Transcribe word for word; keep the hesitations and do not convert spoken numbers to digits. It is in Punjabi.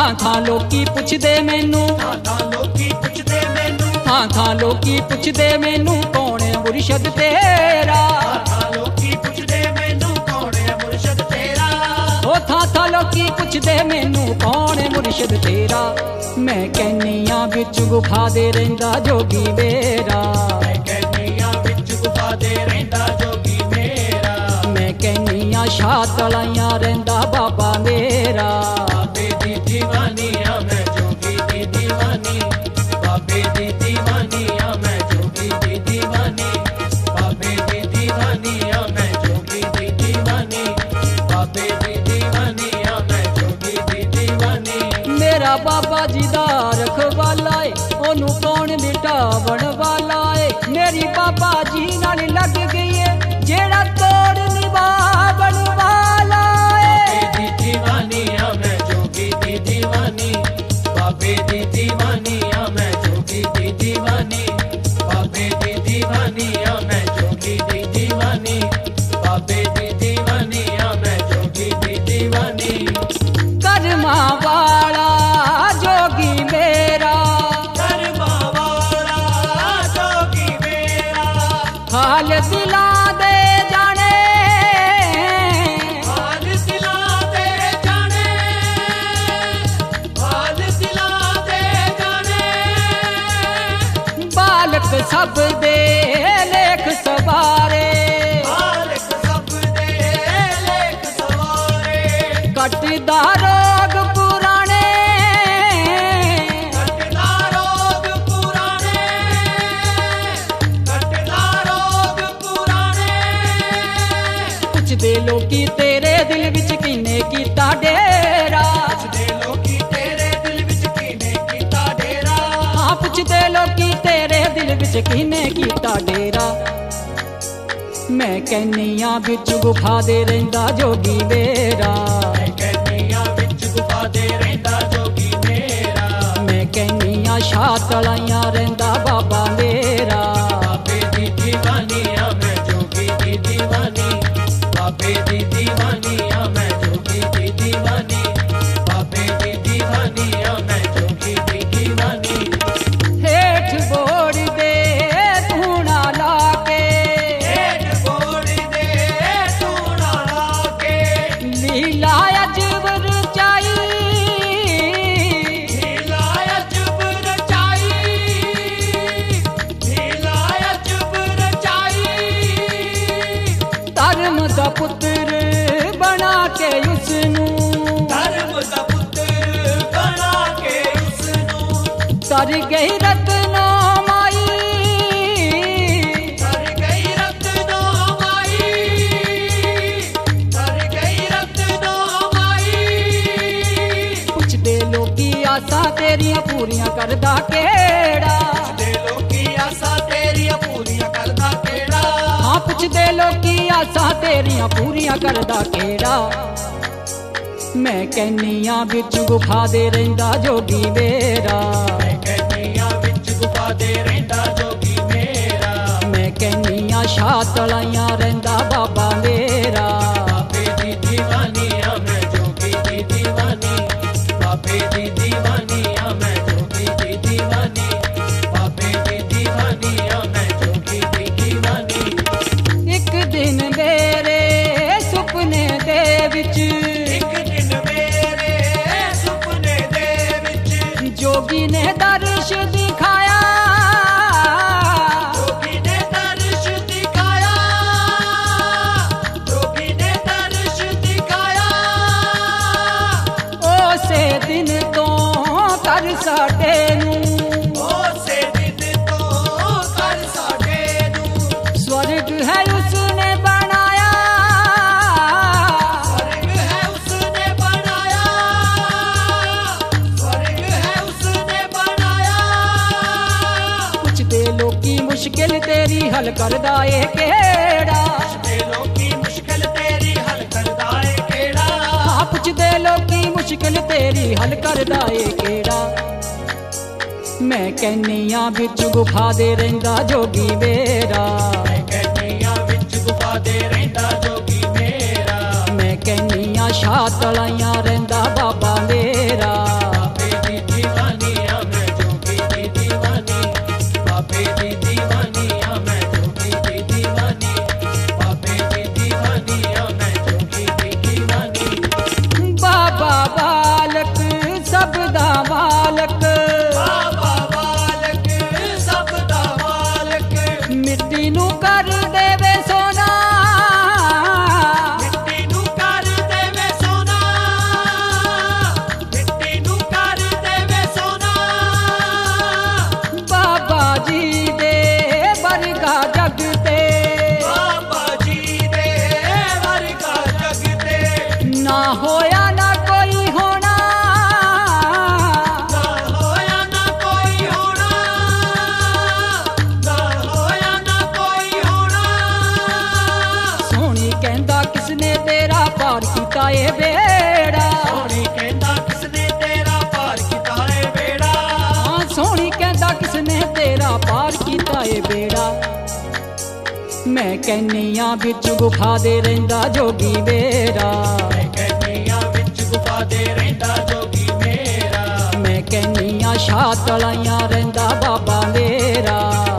ਥਾਂ ਥਾਂ ਲੋਕੀ ਪੁੱਛਦੇ ਮੈਨੂੰ, ਥਾਂ ਥਾਂ ਲੋਕੀ ਪੁੱਛਦੇ ਮੈਨੂੰ, ਥਾਂ ਥਾਂ ਲੋਕੀ ਪੁੱਛਦੇ ਮੈਨੂੰ ਕੌਣ ਹੈ ਮੁਰਸ਼ਦ ਤੇਰਾ। ਥਾਂ ਥਾਂ ਲੋਕੀ ਪੁੱਛਦੇ ਮੈਨੂੰ ਕੌਣ ਹੈ ਮੁਰਸ਼ਦ ਤੇਰਾ। ਉਹ ਥਾਂ ਥਾਂ ਲੋਕੀ ਪੁੱਛਦੇ ਮੈਨੂੰ ਕੌਣ ਹੈ ਮੁਰਸ਼ਦ ਤੇਰਾ। ਮੈਂ ਕਹਿੰਨੀ ਆ ਵਿੱਚ ਗੁਫਾ ਦੇ ਰਹਿੰਦਾ ਜੋਗੀ ਮੇਰਾ। ਮੈਂ ਕਹਿੰਨੀ ਆ ਵਿੱਚ ਗੁਫਾ ਦੇ ਰਹਿੰਦਾ ਜੋਗੀ ਮੇਰਾ। ਮੈਂ ਕਹਿੰਨੀ ਆ ਸ਼ਾਹ ਤਲਾਈਆਂ ਰਹਿੰਦਾ ਬਾਬਾ ਮੇਰਾ। ਬਾਬੇ ਦੀ ਦੀਵਾਨੀ ਆ ਮੈਂ ਜੋਗੀ ਦੀ ਦੀਵਾਨੀ, ਬਾਬੇ ਦੀ ਦੀਵਾਨੀ ਆ ਮੈਂ ਜੋਗੀ ਦੀ ਦੀਵਾਨੀ, ਬਾਬੇ ਦੀ ਦੀਵਾਨੀ ਆ ਮੈਂ ਜੋਗੀ ਦੀ ਦੀਵਾਨੀ, ਬਾਬੇ ਦੀ ਦੀਵਾਨੀ ਆ ਮੈਂ ਜੋਗੀ ਦੀ ਦੀਵਾਨੀ। ਮੇਰਾ ਬਾਬਾ ਜੀ ਦਾ ਰਖਵਾਲਾ ਏ, ਉਹਨੂੰ ਕੌਣ ਮਿਟਾਵਣ ਵਾਲਾ ਏ। ਮੇਰੀ ਬਾਬਾ ਜੀ ਨਾਲ ਲੱਗ ਗਈ ਏ ਜਿਹੜਾ ਤੋੜ ਨਿਭਾਵਣ ਵਾਲਾ ਏ। ਬਾਬੇ ਦੀ ਦੀਵਾਨੀ ਆ ਮੈਂ ਜੋਗੀ ਦੀ ਦੀਵਾਨੀ, ਬਾਬੇ ਦੀ ਦੀਵਾਨੀ ਆ ਮੈਂ ਜੋਗੀ ਦੀ ਦੀਵਾਨੀ, ਬਾਬੇ ਦੀ ਦੀਵਾਨੀ ਆ ਮੈਂ ਜੋਗੀ ਦੀ ਦੀਵਾਨੀ, ਬਾਬੇ ਦੀ ਦੀਵਾਨੀ ਆ ਮੈਂ ਜੋਗੀ ਦੀ ਦੀਵਾਨੀ। ਕਰਮਾਂ ਵਾਲਾ ਜੋਗੀ ਮੇਰਾ, ਕਰਮਾਂ ਵਾਲਾ ਜੋਗੀ ਮੇਰਾ, ਹਾਲ ਦਿਲਾਂ ਦੇ ਜਾਣੇ, ਹਾਲ ਦਿਲਾਂ ਦੇ ਜਾਣੇ, ਹਾਲ ਦਿਲਾਂ ਦੇ ਜਾਣੇ। ਬਾਲਕ ਸਭ ਦੇ ਲੇਖ ਸਵਾਰੇ, ਮਾਲਕ ਸਭ ਦੇ ਲੇਖ ਸਵਾਰੇ। ਕੱਟਦਾ ਰੋਗ ਪੁਰਾਣੇ, ਕੱਟਦਾ ਰੋਗ ਪੁਰਾਣੇ, ਕੱਟਦਾ ਰੋਗ ਪੁਰਾਣੇ। ਪੁੱਛਦੇ ਲੋਕੀ ਤੇਰੇ ਦਿਲ ਵਿੱਚ ਕਿਨੇ ਕੀਤਾ ਡੇਰਾ। ਪੁੱਛਦੇ ਲੋਕੀ ਤੇਰੇ ਦਿਲ ਵਿੱਚ ਕਿਹਨੇ ਕੀਤਾ ਡੇਰਾ। ਹਾਂ ਪੁੱਛਦੇ ਲੋਕੀ ਤੇਰੇ ਦਿਲ ਵਿੱਚ ਕਿਨੇ ਕੀਤਾ ਡੇਰਾ। ਮੈਂ ਕਹਿੰਨੀ ਆ ਵਿੱਚ ਗੁਫਾ ਦੇ ਰਹਿੰਦਾ ਜੋਗੀ ਮੇਰਾ। ਮੈਂ ਕਹਿੰਨੀ ਆ ਵਿੱਚ ਗੁਫਾ ਦੇ ਰਹਿੰਦਾ ਜੋਗੀ ਮੇਰਾ। ਮੈਂ ਕਹਿੰਨੀ ਆ ਸ਼ਾਹ ਤਲਾਈਆਂ ਰਹਿੰਦਾ ਬਾਬਾ ਮੇਰਾ। ਬਾਬੇ ਦੀ ਦੀਵਾਨੀ ਆ ਮੈਂ ਜੋਗੀ ਦੀ ਦੀਵਾਨੀ, ਬਾਬੇ ਦੀ ਦੀਵਾਨੀ ਆ ਮੈਂ ਜੋਗੀ ਦੀ ਦੀਵਾਨੀ, ਬਾਬੇ ਦੀ ਦੀਵਾਨੀ ਆ ਮੈਂ ਜੋਗੀ ਦੀ ਦੀਵਾਨੀ। ਹੇਠ ਬੋੜ ਦੇ ਧੂਣਾ ਲਾ ਕੇ, ਹੇਠ ਬੋੜ ਦੇ ਧੂਣਾ ਲਾ ਕੇ, ਲੀਲਾ ਅਜਬ ਰਚਾਈ, ਲੀਲਾ ਅਜਬ ਰਚਾਈ, ਲੀਲਾ ਅਜਬ ਰਚਾਈ। ਧਰਮ ਦਾ ਪੁੱਤਰ ਬਣਾ ਕੇ ਉਸਨੂੰ, ਧਰਮ ਦਾ ਪੁੱਤਰ ਬਣਾ ਕੇ ਉਸਨੂੰ, ਤਰ ਗਈ ਰਤਨੋ ਮਾਈ, ਤਰ ਗਈ ਰਤਨੋ ਮਾਈ, ਤਰ ਗਈ ਰਤਨੋ ਮਾਈ। ਪੁੱਛਦੇ ਲੋਕੀ ਆਸਾਂ ਤੇਰੀਆਂ ਪੂਰੀਆਂ ਕਰਦਾ ਕਿਹੜਾ। ਤੇ ਲੋਕੀ ਆਸਾਂ ਤੇਰੀਆਂ ਪੂਰੀਆਂ ਕਰਦਾ ਕਿਹੜਾ। ਹਾਂ ਪੁੱਛਦੇ ਲੋਕੀ ਆਸਾਂ ਤੇਰੀਆਂ ਪੂਰੀਆਂ ਕਰਦਾ ਕਿਹੜਾ। ਮੈਂ ਕਹਿੰਨੀ ਆ ਵਿੱਚ ਗੁਫਾ ਦੇ ਰਹਿੰਦਾ ਜੋਗੀ ਮੇਰਾ। ਮੈਂ ਕਹਿੰਨੀ ਆ ਵਿੱਚ ਗੁਫਾ ਦੇ ਰਹਿੰਦਾ ਜੋਗੀ ਮੇਰਾ। ਮੈਂ ਕਹਿੰਨੀ ਆ ਸ਼ਾਹ ਤਲਾਈਆਂ ਰਹਿੰਦਾ ਬਾਬਾ ਮੇਰਾ। ਬਾਬੇ ਦੀ ਦੀਵਾਨੀ ਆ ਮੈਂ ਜੋਗੀ ਦੀ ਦੀਵਾਨੀ, ਬਾਬੇ ਦੀ ਦੀਵਾਨੀ ਆ ਮੈਂ ਜੋਗੀ ਦੀ ਦੀਵਾਨੀ, ਬਾਬੇ ਦੀ ਦੀਵਾਨੀ ਆ ਮੈਂ ਜੋਗੀ ਦੀ ਦੀਵਾਨੀ। ਇੱਕ ਦਿਨ ਮੇਰੇ ਸੁਪਨੇ ਦੇ ਵਿੱਚ, ਇੱਕ ਦਿਨ ਮੇਰੇ ਸੁਪਨੇ ਦੇ ਵਿੱਚ, ਜੋਗੀ ਨੇ ਦਰਸ਼ ਦਿਖਾਇਆ, ਜੋਗੀ ਨੇ ਦਰਸ਼ ਦਿਖਾਇਆ, ਜੋਗੀ ਨੇ ਦਰਸ਼ ਦਿਖਾਇਆ। ਉਸੇ ਦਿਨ ਤੋਂ ਕਰ ਸਾਡੇ ਨੂੰ, ਉਸੇ ਦਿਨ ਤੋਂ ਕਰ ਸਾਡੇ ਨੂੰ, ਸਵਰਗ ਹੈ ਉਸਨੇ ਬਣਾਇਆ, ਸਵਰਗ ਹੈ ਉਸਨੇ ਬਣਾਇਆ, ਸਵਰਗ ਹੈ ਉਸਨੇ ਬਣਾਇਆ। ਪੁੱਛਦੇ ਲੋਕੀ ਮੁਸ਼ਕਿਲ ਤੇਰੀ ਹੱਲ ਕਰਦਾ ਏ ਕਿਹੜਾ। ਤੇ ਲੋਕੀ ਮੁਸ਼ਕਿਲ ਤੇਰੀ ਹੱਲ ਕਰਦਾ ਏ ਕਿਹੜਾ। ਹਾਂ ਪੁੱਛਦੇ ਲੋਕੀ ਮੁਸ਼ਕਿਲ ਤੇਰੀ ਹੱਲ ਕਰਦਾ ਏ ਕਿਹੜਾ। ਮੈਂ ਕਹਿੰਨੀ ਆ ਵਿੱਚ ਗੁਫਾ ਦੇ ਰਹਿੰਦਾ ਜੋਗੀ ਮੇਰਾ। ਮੈਂ ਕਹਿੰਨੀ ਆ ਵਿੱਚ ਗੁਫਾ ਦੇ ਰਹਿੰਦਾ ਜੋਗੀ ਮੇਰਾ। ਮੈਂ ਕਹਿੰਨੀ ਆ ਸ਼ਾਹ ਤਲਾਈਆਂ ਰਹਿੰਦਾ ਬਾਬਾ ਮੇਰਾ। कर देवे सोना, मिट्टी नू कर देवे सोना, मिट्टी नू कर देवे सोना। बाबा जी दे वर्गा जग ते, बाबा जी दे वर्गा जग ते ना होया ना कोई होना, ना होया ना कोई होना, ना होया ना कोई होना। सोहनी कहंदा किसने तेरा पार कीता ए बेड़ा, सोहनी कहंदा किसने तेरा पार कीता ए बेड़ा। हाँ सोहनी कहंदा किसने तेरा पार कीता ए बेड़ा। मैं कहनिया बिच गुफा दे रहिंदा जोगी मेरा, मैं कहनिया विच गुफा दे रहिंदा जोगी मेरा। मैं कहनिया शाह तलाइयां रहिंदा बाबा मेरा।